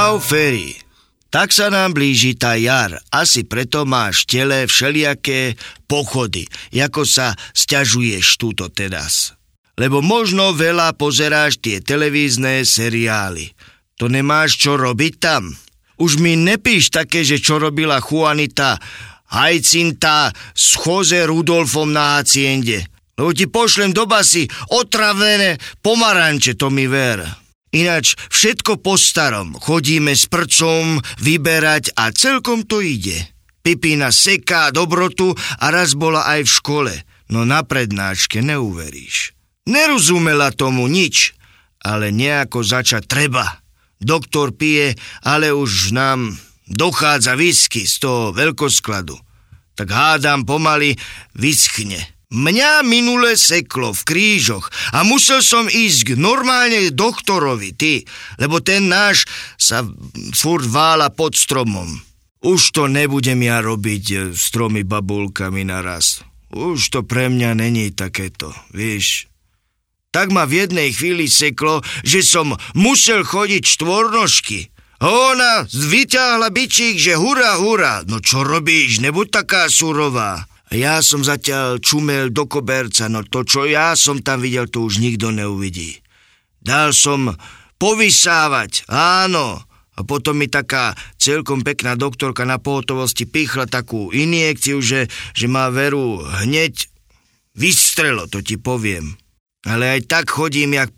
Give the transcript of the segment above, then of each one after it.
Čau, Ferry. Tak sa nám blíži tá jar. Asi preto máš v tele všelijaké pochody, ako sa sťažuješ túto teraz. Lebo možno veľa pozeráš tie televízne seriály. To nemáš čo robiť tam? Už mi nepíš také, že čo robila Juanita Hajcinta s Jose Rudolfom na haciende. Lebo ti pošlem do basy otravené pomaranče, to mi ver. Ináč všetko po starom. Chodíme s prcom vyberať a celkom to ide. Pipina seká dobrotu a raz bola aj v škole. No na prednáške neuveríš. Nerozumela tomu nič, ale nejako začať treba. Doktor pije, ale už nám dochádza whisky z toho veľkoskladu. Tak hádam pomaly vyschne. Mňa minule seklo v krížoch a musel som ísť normálne doktorovi, lebo ten náš sa furt vála pod stromom. Už to nebudem ja robiť s 3 babulkami naraz. Už to pre mňa není takéto, vieš. Tak ma v jednej chvíli seklo, že som musel chodiť 4-nožky. Ona vyťahla bičík, že hurá, hurá. No čo robíš, nebuď taká surová. Ja som zatiaľ čumel do koberca, no to, čo ja som tam videl, to už nikto neuvidí. Dal som povysávať, áno. A potom mi taká celkom pekná doktorka na pohotovosti pichla takú injekciu, že má veru hneď vystrelo, to ti poviem. Ale aj tak chodím jak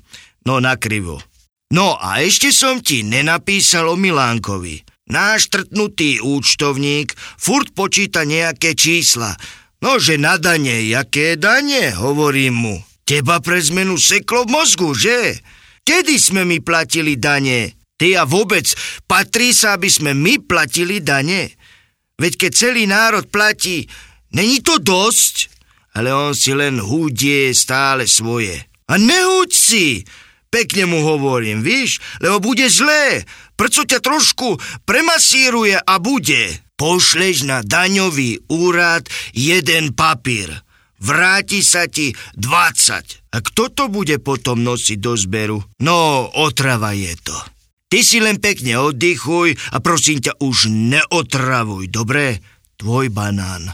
nakrivo. No a ešte som ti nenapísal o Milánkovi. Náš trtnutý účtovník furt počíta nejaké čísla. No, že na dane, jaké dane, hovorím mu. Teba pre zmenu seklo v mozgu, že? Kedy sme my platili dane? Ty a vôbec, patrí sa, aby sme my platili dane? Veď keď celý národ platí, není to dosť? Ale on si len húdie stále svoje. A nehúď si! Pekne mu hovorím, víš? Lebo bude zlé. Prečo ťa trošku premasíruje a bude. Pošleš na daňový úrad 1 papír. Vráti sa ti 20. A kto to bude potom nosiť do zberu? No, otrava je to. Ty si len pekne oddychuj a prosím ťa už neotravuj, dobre? Tvoj banán.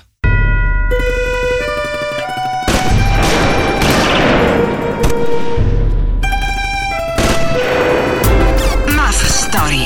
Story.